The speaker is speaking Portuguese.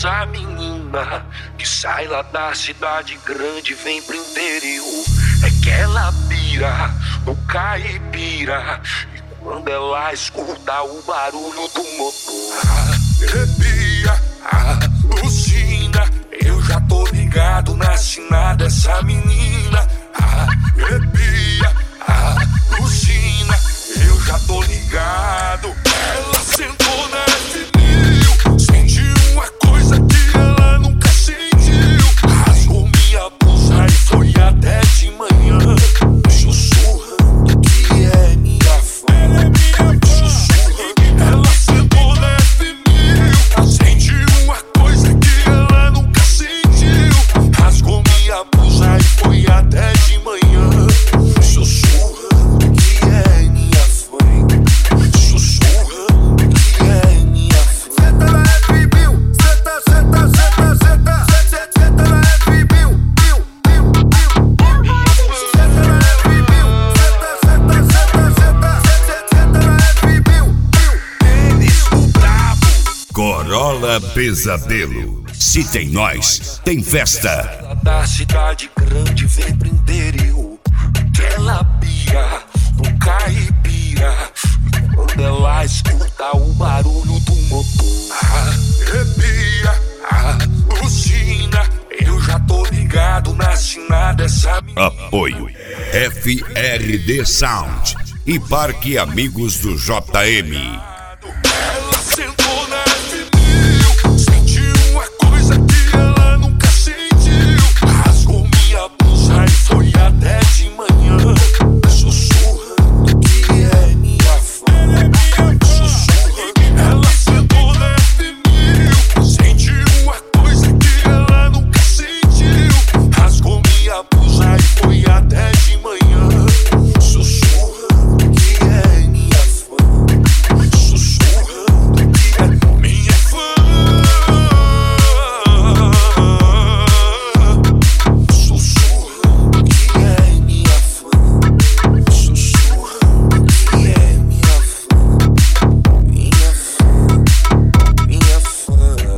essa menina que sai lá da cidade grande e vem pro interior. É que ela pira no caipira, e quando ela escuta o barulho do motor, arrepia, alucina. Eu já tô ligado na sina dessa menina. Arrepia, alucina. Eu já tô ligado. Ela sentou na F1000, sentiu uma coisa que ela nunca sentiu. Rasgou minha blusa e foi até de manhã, sussurrando que é minha fã. Sussurrando. Ela sentou na F1000, sentiu uma coisa que ela nunca sentiu. Rasgou minha blusa e foi até de manhã, sussurrando que é minha fã. Sussurrando que é minha fã. Senta na F1000, senta na F1000, senta na F1000, senta na F1000. Eles o brabo. Corolla Pesadelo. Se tem nós, tem festa. Ela da cidade grande vem pro interior, que ela pira no caipira, e quando ela escuta o barulho do motor, arrepia, alucina. Eu já tô ligado na sina dessa menina. Apoio FRD Sound e Parque Amigos do JM.